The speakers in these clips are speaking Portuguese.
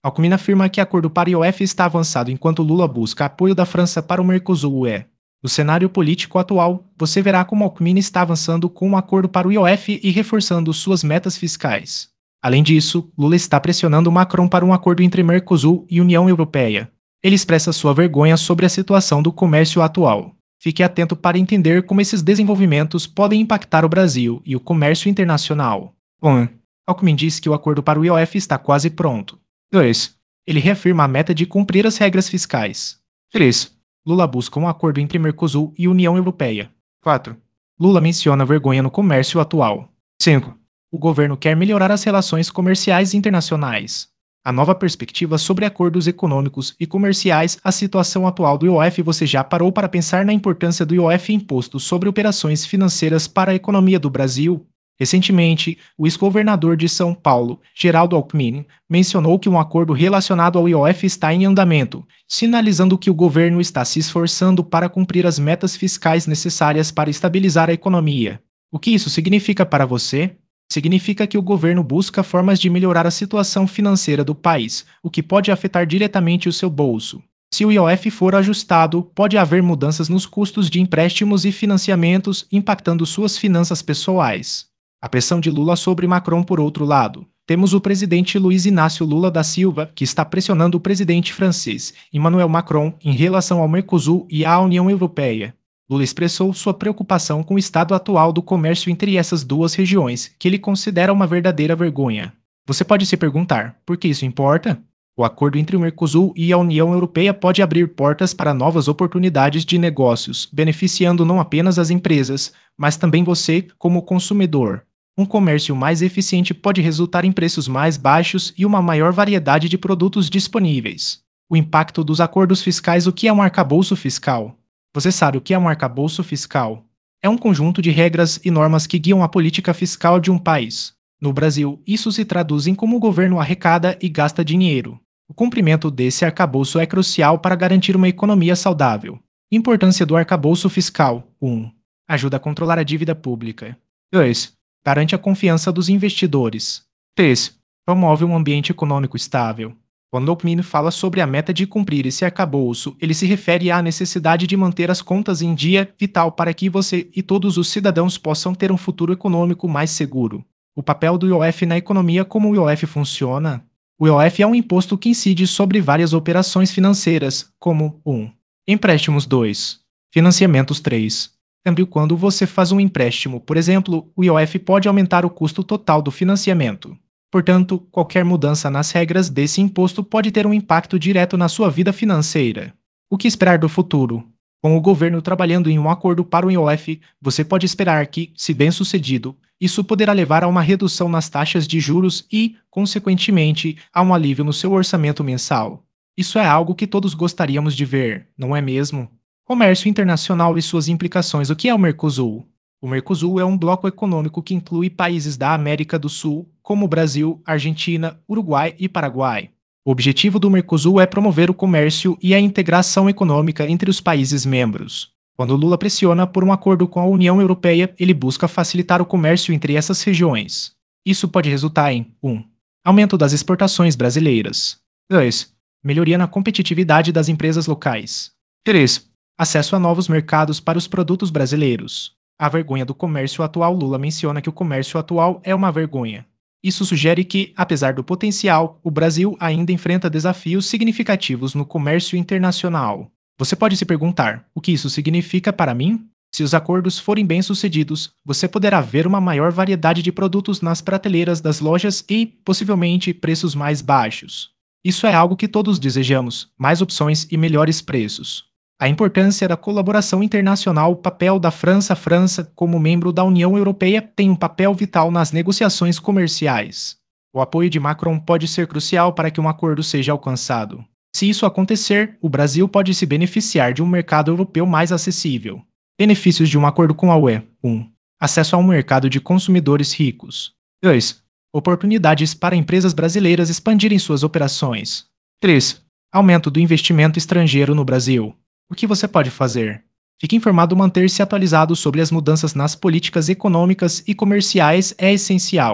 Alckmin afirma que acordo para o IOF está avançado enquanto Lula busca apoio da França para o Mercosul-UE. No cenário político atual, você verá como Alckmin está avançando com um acordo para o IOF e reforçando suas metas fiscais. Além disso, Lula está pressionando Macron para um acordo entre Mercosul e União Europeia. Ele expressa sua vergonha sobre a situação do comércio atual. Fique atento para entender como esses desenvolvimentos podem impactar o Brasil e o comércio internacional. 1. Alckmin diz que o acordo para o IOF está quase pronto. 2. Ele reafirma a meta de cumprir as regras fiscais. 3. Lula busca um acordo entre Mercosul e União Europeia. 4. Lula menciona a vergonha no comércio atual. 5. O governo quer melhorar as relações comerciais internacionais. A nova perspectiva sobre acordos econômicos e comerciais, a situação atual do IOF. Você já parou para pensar na importância do IOF imposto sobre operações financeiras para a economia do Brasil? Recentemente, o ex-governador de São Paulo, Geraldo Alckmin, mencionou que um acordo relacionado ao IOF está em andamento, sinalizando que o governo está se esforçando para cumprir as metas fiscais necessárias para estabilizar a economia. O que isso significa para você? Significa que o governo busca formas de melhorar a situação financeira do país, o que pode afetar diretamente o seu bolso. Se o IOF for ajustado, pode haver mudanças nos custos de empréstimos e financiamentos, impactando suas finanças pessoais. A pressão de Lula sobre Macron. Por outro lado, temos o presidente Luiz Inácio Lula da Silva, que está pressionando o presidente francês, Emmanuel Macron, em relação ao Mercosul e à União Europeia. Lula expressou sua preocupação com o estado atual do comércio entre essas duas regiões, que ele considera uma verdadeira vergonha. Você pode se perguntar, por que isso importa? O acordo entre o Mercosul e a União Europeia pode abrir portas para novas oportunidades de negócios, beneficiando não apenas as empresas, mas também você, como consumidor. Um comércio mais eficiente pode resultar em preços mais baixos e uma maior variedade de produtos disponíveis. O impacto dos acordos fiscais. O que é um arcabouço fiscal? Você sabe o que é um arcabouço fiscal? É um conjunto de regras e normas que guiam a política fiscal de um país. No Brasil, isso se traduz em como o governo arrecada e gasta dinheiro. O cumprimento desse arcabouço é crucial para garantir uma economia saudável. Importância do arcabouço fiscal. 1. Ajuda a controlar a dívida pública. 2. Garante a confiança dos investidores. 3. Promove um ambiente econômico estável. Quando Alckmin fala sobre a meta de cumprir esse arcabouço, ele se refere à necessidade de manter as contas em dia, vital para que você e todos os cidadãos possam ter um futuro econômico mais seguro. O papel do IOF na economia. Como o IOF funciona? O IOF é um imposto que incide sobre várias operações financeiras, como 1. Empréstimos. 2. Financiamentos. 3. Lembre, quando você faz um empréstimo, por exemplo, o IOF pode aumentar o custo total do financiamento. Portanto, qualquer mudança nas regras desse imposto pode ter um impacto direto na sua vida financeira. O que esperar do futuro? Com o governo trabalhando em um acordo para o IOF, você pode esperar que, se bem-sucedido, isso poderá levar a uma redução nas taxas de juros e, consequentemente, a um alívio no seu orçamento mensal. Isso é algo que todos gostaríamos de ver, não é mesmo? Comércio internacional e suas implicações. O que é o Mercosul? O Mercosul é um bloco econômico que inclui países da América do Sul, como Brasil, Argentina, Uruguai e Paraguai. O objetivo do Mercosul é promover o comércio e a integração econômica entre os países membros. Quando Lula pressiona por um acordo com a União Europeia, ele busca facilitar o comércio entre essas regiões. Isso pode resultar em 1. Aumento das exportações brasileiras. 2. Melhoria na competitividade das empresas locais. 3. Acesso a novos mercados para os produtos brasileiros. A vergonha do comércio atual. Lula menciona que o comércio atual é uma vergonha. Isso sugere que, apesar do potencial, o Brasil ainda enfrenta desafios significativos no comércio internacional. Você pode se perguntar, o que isso significa para mim? Se os acordos forem bem-sucedidos, você poderá ver uma maior variedade de produtos nas prateleiras das lojas e, possivelmente, preços mais baixos. Isso é algo que todos desejamos, mais opções e melhores preços. A importância da colaboração internacional. O papel da França. A França, como membro da União Europeia, tem um papel vital nas negociações comerciais. O apoio de Macron pode ser crucial para que um acordo seja alcançado. Se isso acontecer, o Brasil pode se beneficiar de um mercado europeu mais acessível. Benefícios de um acordo com a UE. 1. Acesso a um mercado de consumidores ricos. 2. Oportunidades para empresas brasileiras expandirem suas operações. 3. Aumento do investimento estrangeiro no Brasil. O que você pode fazer? Fique informado. Manter-se atualizado sobre as mudanças nas políticas econômicas e comerciais é essencial.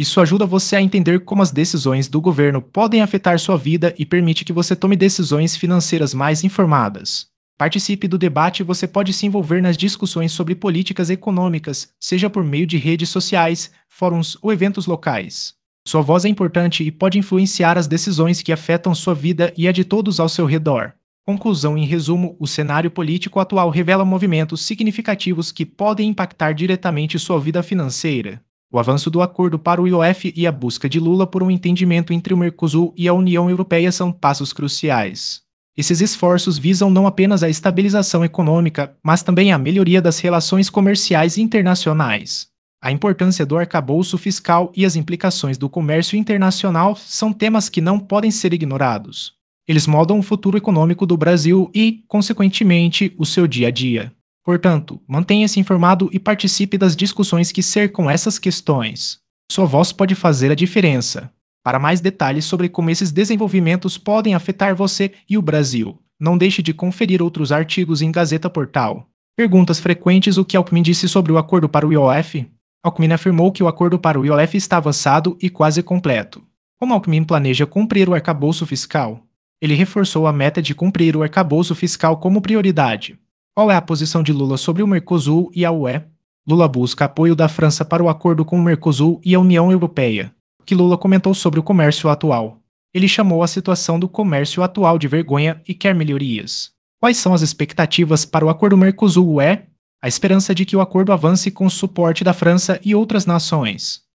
Isso ajuda você a entender como as decisões do governo podem afetar sua vida e permite que você tome decisões financeiras mais informadas. Participe do debate e você pode se envolver nas discussões sobre políticas econômicas, seja por meio de redes sociais, fóruns ou eventos locais. Sua voz é importante e pode influenciar as decisões que afetam sua vida e a de todos ao seu redor. Conclusão: em resumo, o cenário político atual revela movimentos significativos que podem impactar diretamente sua vida financeira. O avanço do acordo para o IOF e a busca de Lula por um entendimento entre o Mercosul e a União Europeia são passos cruciais. Esses esforços visam não apenas a estabilização econômica, mas também a melhoria das relações comerciais internacionais. A importância do arcabouço fiscal e as implicações do comércio internacional são temas que não podem ser ignorados. Eles moldam o futuro econômico do Brasil e, consequentemente, o seu dia a dia. Portanto, mantenha-se informado e participe das discussões que cercam essas questões. Sua voz pode fazer a diferença. Para mais detalhes sobre como esses desenvolvimentos podem afetar você e o Brasil, não deixe de conferir outros artigos em Gazeta Portal. Perguntas frequentes: o que Alckmin disse sobre o acordo para o IOF? Alckmin afirmou que o acordo para o IOF está avançado e quase completo. Como Alckmin planeja cumprir o arcabouço fiscal? Ele reforçou a meta de cumprir o arcabouço fiscal como prioridade. Qual é a posição de Lula sobre o Mercosul e a UE? Lula busca apoio da França para o acordo com o Mercosul e a União Europeia. O que Lula comentou sobre o comércio atual? Ele chamou a situação do comércio atual de vergonha e quer melhorias. Quais são as expectativas para o acordo Mercosul-UE? A esperança de que o acordo avance com o suporte da França e outras nações.